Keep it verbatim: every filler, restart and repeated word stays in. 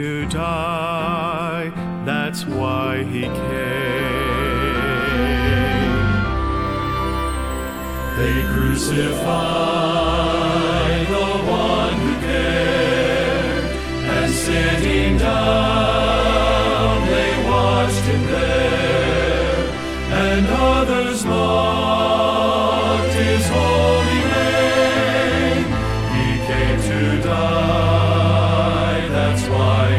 to die, that's why he came. They crucified the one who cared, and sitting down they watched him there, and others mocked.